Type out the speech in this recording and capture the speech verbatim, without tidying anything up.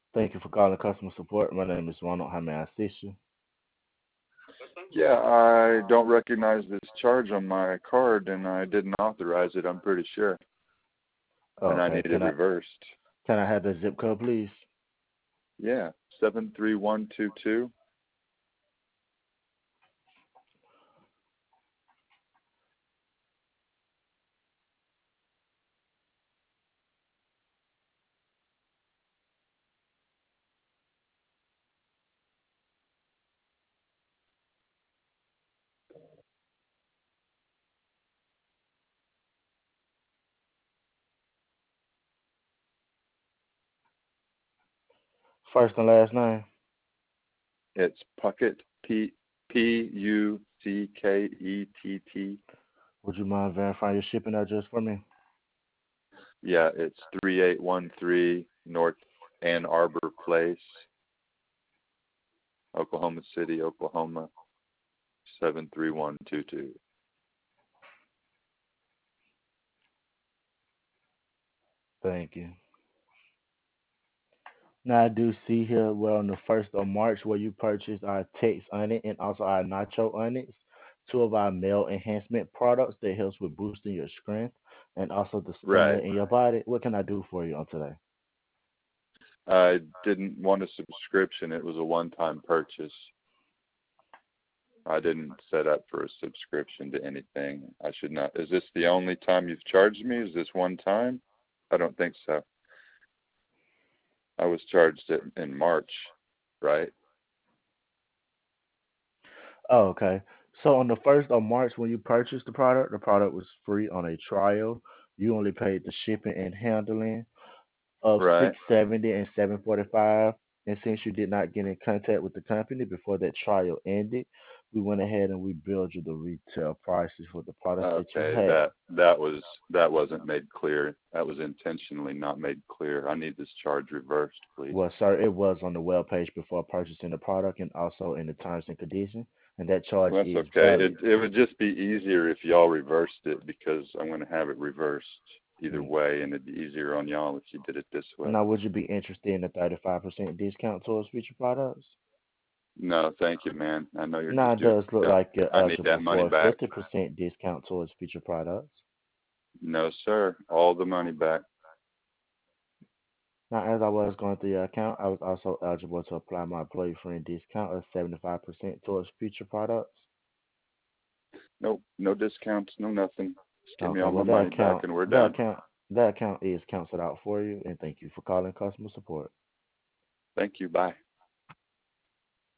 Thank you for calling customer support. My name is Ronald. How may I assist you? Yeah, I don't recognize this charge on my card, and I didn't authorize it, I'm pretty sure. Oh, And I okay. need it Can I reversed. can I have the zip code, please? Yeah, seven three one two two. First and last name. It's Puckett, P P U C K E T T. Would you mind verifying your shipping address for me? Yeah, it's three eight one three North Ann Arbor Place, Oklahoma City, Oklahoma, seven three one two two. Thank you. Now I do see here, well, on the first of March, where you purchased our Tex Onion and also our Nacho Onions, two of our male enhancement products that helps with boosting your strength and also the stamina Right. in your body. What can I do for you on today? I didn't want a subscription. It was a one-time purchase. I didn't set up for a subscription to anything. I should not. Is this the only time you've charged me? Is this one time? I don't think so. I was charged it in March, right? Oh, okay. So on the first of March, when you purchased the product, the product was free on a trial. You only paid the shipping and handling of Right. six seventy and seven forty five. And since you did not get in contact with the company before that trial ended, we went ahead and we billed you the retail prices for the products that you Okay, have. that that was that wasn't made clear. That was intentionally not made clear. I need this charge reversed, please. Well, sir, it was on the web page before purchasing the product and also in the terms and conditions, and that charge Well, that's is okay. valid. It it would just be easier if y'all reversed it because I'm going to have it reversed either Mm. way, and it'd be easier on y'all if you did it this way. Now, would you be interested in a thirty-five percent discount towards future products? No, thank you, man. I know you're Now, just it doing. does look Yeah, like you're I need that eligible money for a back. fifty percent discount towards future products. No, sir. All the money back. Now, as I was going through your account, I was also eligible to apply my employee friend discount of seventy-five percent towards future products. Nope, no discounts, no nothing. Just give me Okay, all my well, that money back account, and we're that done. account, that account is canceled out for you, and thank you for calling customer support. Thank you. Bye.